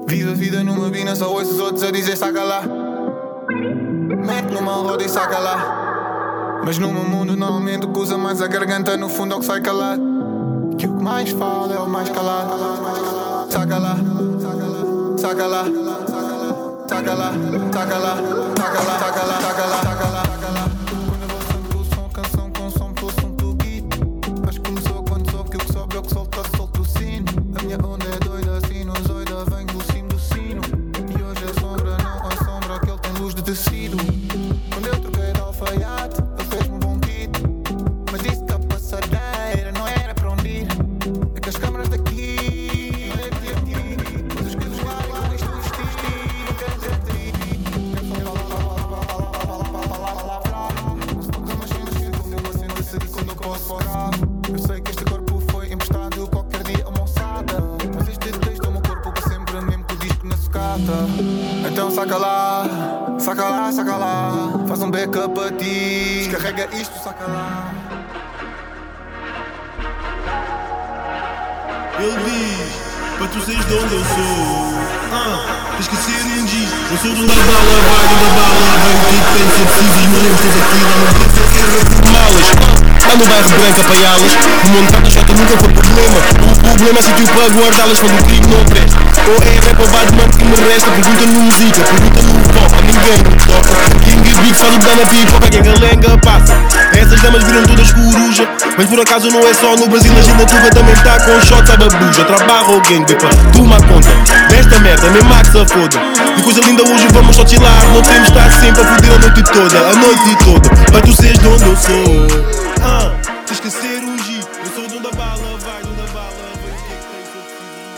Vivo a vida numa bina, só ouço os outros a dizer saca lá. Mete numa roda e saca lá. Mas no meu mundo normalmente o que usa mais a garganta no fundo é o que sai calado. Que o que mais fala é o mais calado. Saca lá, saca lá, saca lá, saca lá, saca lá, saca lá, saca lá, saca lá. Quando eu vou santo o som, canção com som, pelo som do beat. Acho que começou quando soube que o que sobe é o que solta o sino. A minha onda é doida, sinusoida, vem do cimo do sino. E hoje a sombra não assombra, aquele tem luz de tecido. Quando eu troquei de alfaiate, ele fez-me um bom kit. Mas disse que a passadeira não era para onde ir. É que as câmaras daqui eu sei que este corpo foi emprestado qualquer dia a uma ossada. Mas este texto é o meu corpo para sempre, mesmo com o disco na sucata. Então saca lá, saca lá, saca lá. Faz um backup a ti, descarrega isto, saca lá. Ele diz, para tu seres de onde eu sou. Tens que ser um G. Eu sou do da bala, vai do da bala. Vem que tem ser preciso, mas não tens aqui. Não me pensa que é malas. Lá no bairro branco apanhá-las. No montado já nunca foi problema. O problema é sítio para guardá-las quando o crime não presta. Ou é rap ou Batman que me resta. Pergunta no música, pergunta no pop. Ninguém me toca. King Big faz o que dá na pipoca. Quem a lenga passa. Essas damas viram todas coruja. Mas por acaso não é só no Brasil. A gente na tuba também tá com shots a babuja. Trabalho ou gang, bepa, toma conta desta merda, mesmo que se foda. E coisa linda hoje vamos só chilar. Não temos de estar sempre a foder a noite toda. A noite toda, para tu seres de onde eu sou. Tens que ser um G. Eu sou de onde a bala vai, de onde a bala vem. O que é que tens a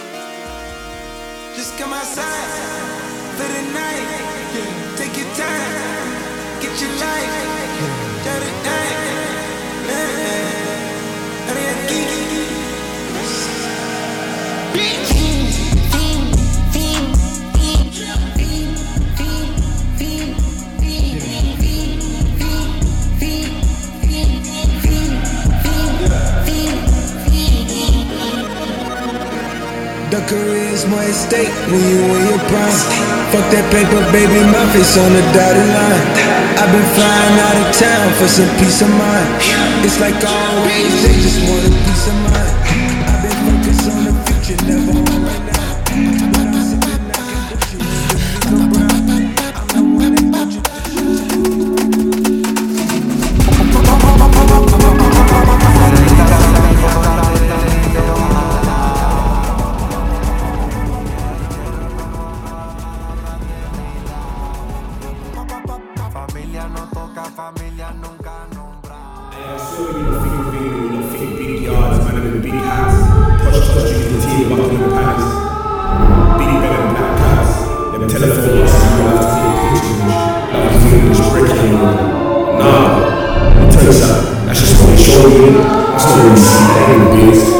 Just come outside for the night. Take your time, get your life. Do the thing. The career's my estate when you in your prime. Fuck that paper, baby, my face on the dotted line. I've been flying out of town for some peace of mind. It's like always, they just want a peace of mind. I've been focused on the future, never on right now. But I'm sitting, I can push you. I'm the one that got you. Familia no toca, familia nunca nombra. I still in the fitting yards, man, in the beanie house. Touch you in the team, walking in the palace. Beanie better than that class. Them telephones, you have to take pictures. Like you feel just breaking. Nah, I'll tell you something. That's just what they show you. That's not what you see, that ain't the beats.